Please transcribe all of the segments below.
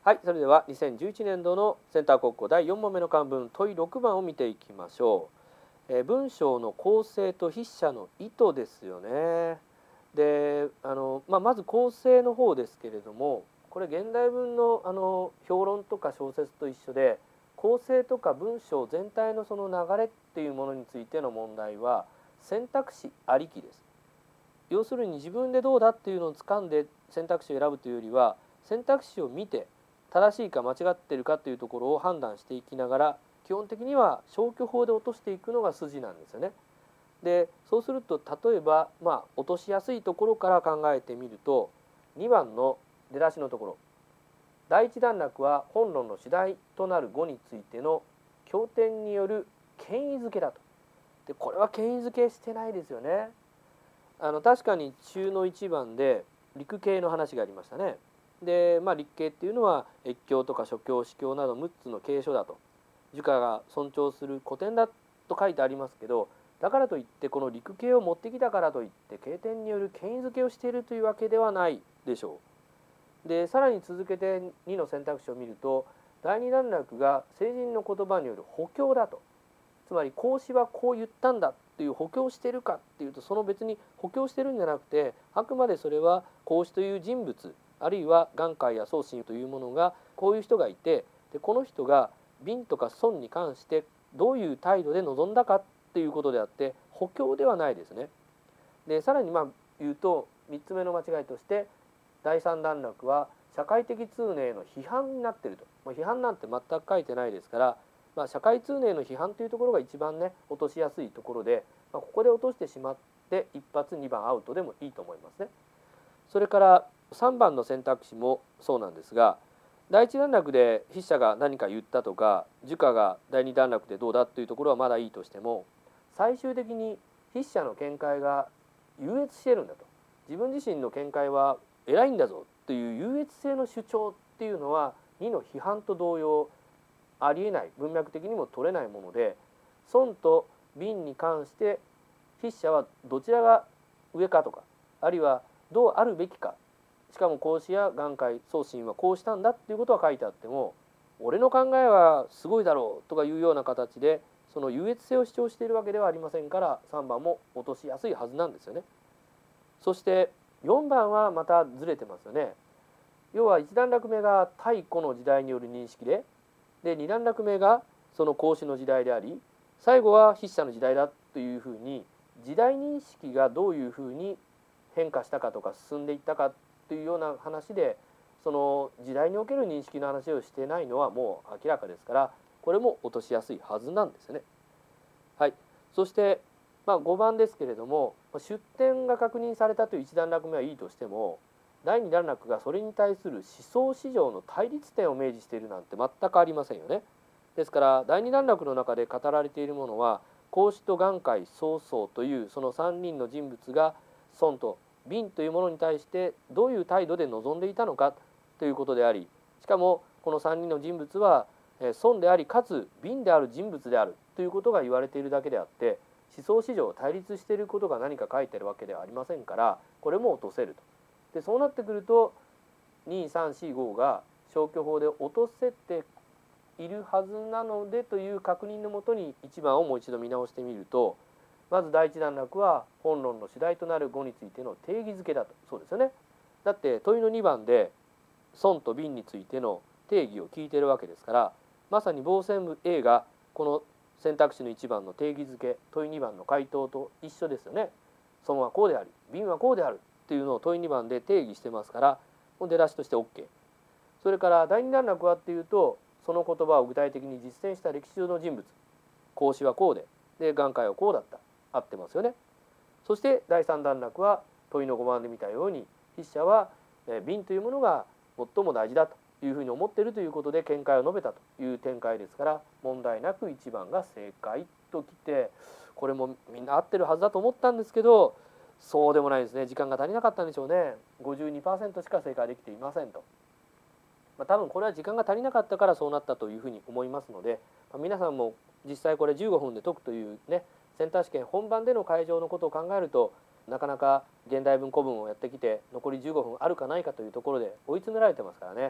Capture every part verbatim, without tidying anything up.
はい、それではにせんじゅういちねん度のセンター国語だいよん問目の漢文問いろくばんを見ていきましょう。えー文章の構成と筆者の意図ですよね。であの、まあ、まず構成の方ですけれども、これ現代文の、あの評論とか小説と一緒で、構成とか文章全体のその流れっていうものについての問題は選択肢ありきです。要するに自分でどうだっていうのを掴んで選択肢を選ぶというよりは、選択肢を見て正しいか間違っているかというところを判断していきながら、基本的には消去法で落としていくのが筋なんですよね。でそうすると、例えば、まあ、落としやすいところから考えてみると、にばんの出だしのところ、第一段落は本論の主題となる語についての経典による権威づけだと。でこれは権威づけしてないですよね。あの確かに中のいちばんで陸系の話がありましたね。で、まあ、陸系っていうのは越境とか諸教司教などむっつの継承だと、儒家が尊重する古典だと書いてありますけど、だからといってこの陸系を持ってきたからといって経典による権威づけをしているというわけではないでしょう。でさらに続けてにの選択肢を見ると、だいに段落が聖人の言葉による補強だと。つまり孔子はこう言ったんだっていう補強してるかっていうと、その別に補強してるんじゃなくて、あくまでそれは孔子という人物、あるいは眼界や宗信というものが、こういう人がいて、でこの人が敏とか損に関してどういう態度で臨んだかっていうことであって、補強ではないですね。でさらにまあ言うと、みっつめの間違いとしてだいさん段落は社会的通念への批判になっていると。まあ、批判なんて全く書いてないですから、まあ、社会通念の批判というところが一番ね落としやすいところで、まあ、ここで落としてしまって一発にばんアウトでもいいと思いますね。それからさんばんの選択肢もそうなんですが、だいいち段落で筆者が何か言ったとか、儒家がだいに段落でどうだというところはまだいいとしても、最終的に筆者の見解が優越しているんだと、自分自身の見解は偉いんだぞという優越性の主張っていうのはにの批判と同様ありえない、文脈的にも取れないもので、損と敏に関して筆者はどちらが上かとか、あるいはどうあるべきか、しかも孔子や眼界宗信はこうしたんだっていうことは書いてあっても、俺の考えはすごいだろうとかいうような形でその優越性を主張しているわけではありませんから、さんばんも落としやすいはずなんですよね。そしてよんばんはまたずれてますよね。要はいち段落目が太古の時代による認識で、でに段落目がその孔子の時代であり、最後は筆者の時代だというふうに、時代認識がどういうふうに変化したかとか進んでいったかというような話で、その時代における認識の話をしてないのはもう明らかですから、これも落としやすいはずなんですね。はい、そしてまあごばんですけれども、出典が確認されたといういち段落目はいいとしても、だいに段落がそれに対する思想史上の対立点を明示しているなんて全くありませんよね。ですからだいに段落の中で語られているものは、孔子と眼界曹操というそのさんにんの人物が損と敏というものに対してどういう態度で臨んでいたのかということであり、しかもこのさんにんの人物は損でありかつ敏である人物であるということが言われているだけであって、思想史上対立していることが何か書いてあるわけではありませんから、これも落とせると。でそうなってくるとにさんしごが消去法で落とせているはずなのでという確認のもとにいちばんをもう一度見直してみると、まずだいいち段落は本論の主題となる語についての定義づけだと。そうですよね。だって問いのにばんで損と敏についての定義を聞いているわけですから、まさに傍線部 A がこの選択肢のいちばんの定義づけ、問いにばんの回答と一緒ですよね。損はこうであり敏はこうであるっていうのを問いにばんで定義してますから、出だしとして OK。 それからだいに段落はっていうと、その言葉を具体的に実践した歴史上の人物、孔子はこうで、で眼界はこうだった、合ってますよね。そしてだいさん段落は問いのごばんで見たように、筆者は敏というものが最も大事だというふうに思っているということで見解を述べたという展開ですから、問題なくいちばんが正解ときて、これもみんな合ってるはずだと思ったんですけど、そうでもないですね。時間が足りなかったんでしょうね。 ごじゅうにパーセント しか正解できていませんと。まあ、多分これは時間が足りなかったからそうなったというふうに思いますので、まあ、皆さんも実際これじゅうごふんで解くというね、センター試験本番での会場のことを考えると、なかなか現代文古文をやってきて残りじゅうごふんあるかないかというところで追い詰められてますからね。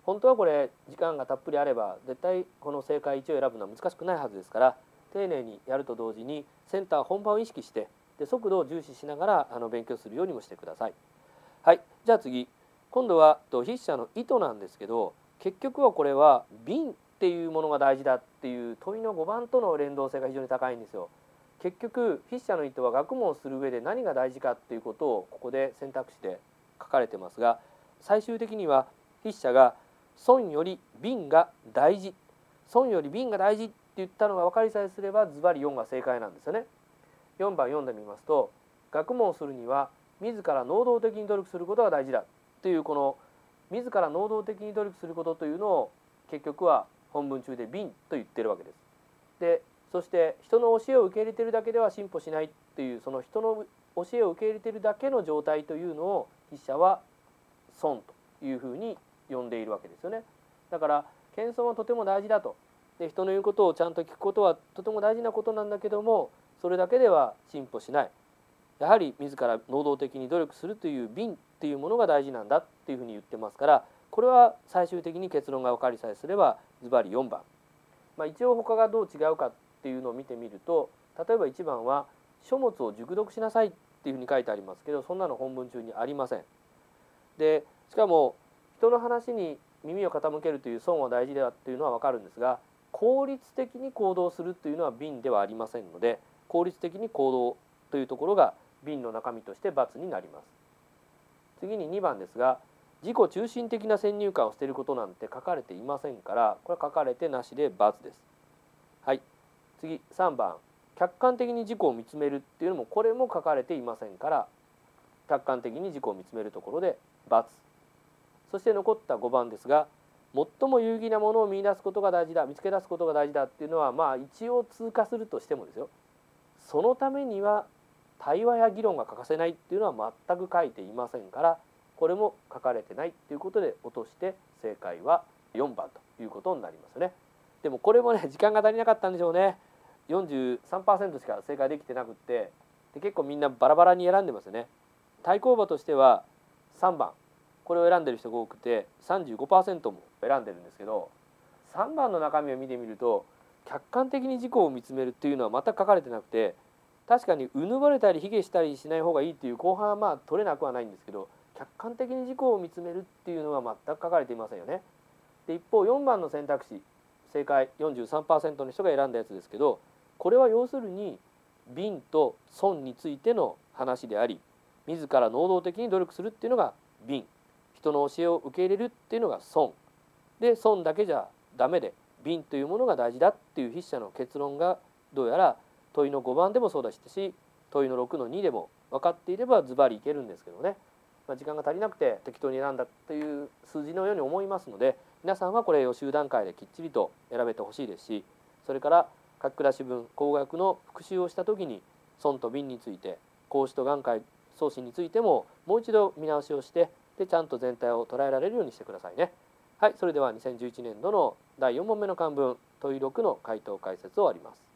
本当はこれ時間がたっぷりあれば絶対この正解いちを選ぶのは難しくないはずですから、丁寧にやると同時にセンター本番を意識してで速度を重視しながらあの勉強するようにもしてください。はい、じゃあ次、今度は筆者の意図なんですけど、結局はこれは瓶っていうものが大事だっていう問いのごばんとの連動性が非常に高いんですよ。結局筆者の意図は学問をする上で何が大事かっていうことをここで選択肢で書かれてますが、最終的には筆者が損より瓶が大事、損より瓶が大事って言ったのが分かりさえすればズバリよんが正解なんですよね。よんばん読んでみますと、学問をするには自ら能動的に努力することが大事だという、この自ら能動的に努力することというのを結局は本文中で瓶と言ってるわけです。でそして人の教えを受け入れているだけでは進歩しないという、その人の教えを受け入れているだけの状態というのを筆者は損というふうに呼んでいるわけですよね。だから謙遜はとても大事だと、で人の言うことをちゃんと聞くことはとても大事なことなんだけども、それだけでは進歩しない、やはり自ら能動的に努力するという瓶っていうものが大事なんだっていうふうに言ってますから、これは最終的に結論が分かりさえすればズバリよんばん。まあ、一応他がどう違うかっていうのを見てみると、例えばいちばんは書物を熟読しなさいっていうふうに書いてありますけど、そんなの本文中にありません。でしかも人の話に耳を傾けるという損は大事だっていうのは分かるんですが、効率的に行動するというのは瓶ではありませんので、効率的に行動というところが瓶の中身として×になります。次ににばんですが、自己中心的な先入観を捨てることなんて書かれていませんから、これは書かれてなしで×です。はい、次さんばん、客観的に自己を見つめるっていうのもこれも書かれていませんから、客観的に自己を見つめるところで×。そして残ったごばんですが、最も有意義なものを見出すことが大事だ、見つけ出すことが大事だっていうのは、まあ一応通過するとしてもですよ、そのためには対話や議論が欠かせないっていうのは全く書いていませんから、これも書かれてないということで落として正解はよんばんということになりますね。でもこれもね、時間が足りなかったんでしょうね。よんじゅうさんパーセント しか正解できてなくって、で結構みんなバラバラに選んでますよね。対抗馬としてはさんばん、これを選んでる人が多くて さんじゅうごパーセント も選んでるんですけど、さんばんの中身を見てみると客観的に自己を見つめるっていうのは全く書かれてなくて、確かにうぬぼれたり卑下したりしない方がいいっていう後半はまあ取れなくはないんですけど、客観的に自己を見つめるっていうのは全く書かれていませんよね。で一方よんばんの選択肢、正解 よんじゅうさんパーセント の人が選んだやつですけど、これは要するに瓶と損についての話であり、自ら能動的に努力するっていうのが瓶、人の教えを受け入れるっていうのが損で、損だけじゃダメで瓶というものが大事だっていう筆者の結論がどうやら問いのごばんでもそうだし、問いのろくのにでも分かっていればズバリいけるんですけどね、まあ、時間が足りなくて適当に選んだという数字のように思いますので、皆さんはこれ予習段階できっちりと選べてほしいですし、それから各クラス分工学の復習をした時に損と瓶について、孔子と眼科送信についてももう一度見直しをして、でちゃんと全体を捉えられるようにしてくださいね。はい、それではにせんじゅういちねんどのだいよん問目の漢文問いろくの回答解説を終わります。